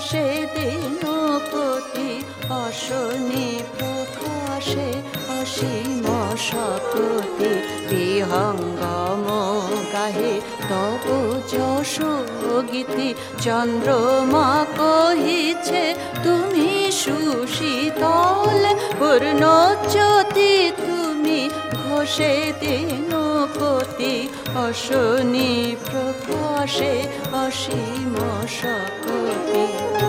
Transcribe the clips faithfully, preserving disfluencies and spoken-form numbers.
ঘষে দিনপতি অশনি প্রকাশে অসীম শক্তি বিহঙ্গম গাহে তব যশ গীতি চন্দ্রমা কহিছে তুমি সুশীতল পূর্ণ জ্যোতি তুমি ঘষে দিনপতি অশনি প্রকাশে অসীম শক্তি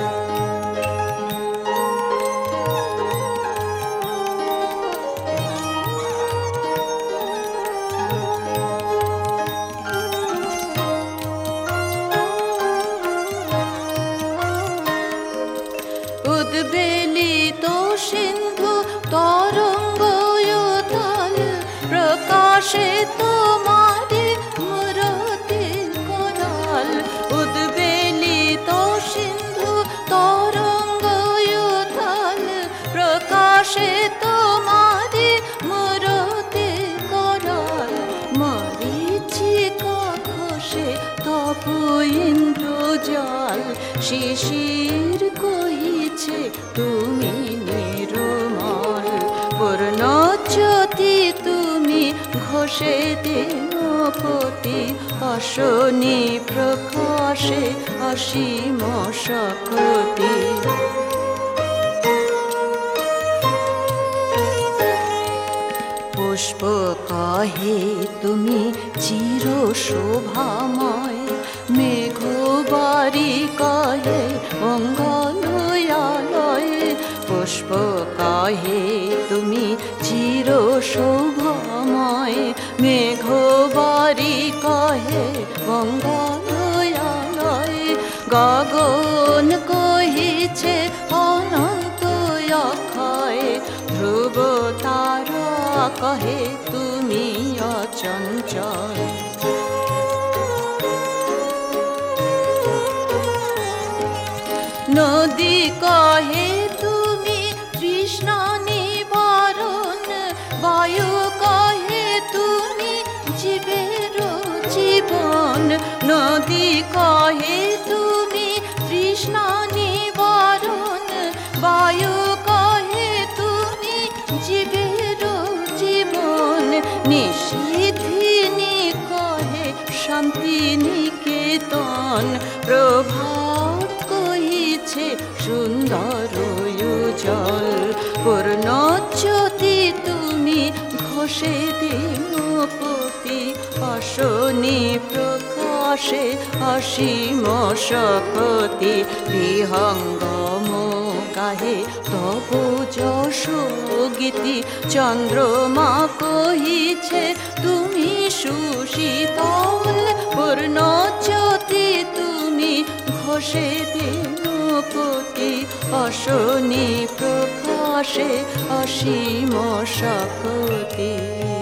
উদ্বেলিত সিন্ধু তরঙ্গ উথাল প্রকাশে তোমারি মূরতি করাল উদ্বেলিত সিন্ধু তরঙ্গ উথাল প্রকাশে তোমারি মূরতি করাল মরীচিকা ঘষে তপ ইন্দ্রজাল শিশির কহিছে তুমি নির্মল পূর্ণ জ্যোতি তুমি ঘষে দিনপতি অশনি প্রকাশে অসীম শক্তি পুষ্প কহে তুমি চির শোভাময় মেঘবারি কহে মঙ্গলয়ালয় পুষ্প কহে তুমি চির শোভাময় মেঘবারি কহে মঙ্গলয়ালয় গগন কহিছে অনন্ত অক্ষয় ধ্রুব তারা কহে তুমি অচঞ্চল নদী কহে তুমি তৃষ্ণা নিবারণ বায়ু কহে তুমি জীবের জীবন নদী কহে তুমি তৃষ্ণা নিবারণ বায়ু কহে তুমি জীবের জীবন নিশিধিনী কহে শান্তি নিকেতন প্রভাত কহিছে সুন্দর উজ্জ্বল পূর্ণ জ্যোতি তুমি ঘষে দিনপতি অশনি প্রকাশে অসীম শক্তি বিহঙ্গম গাহে তব যশ গীতি চন্দ্রমা কহিছে তুমি সুশীতল পূর্ণ জ্যোতি তুমি ঘষে দিনপতি অশনি প্রকাশে অসীম শক্তি।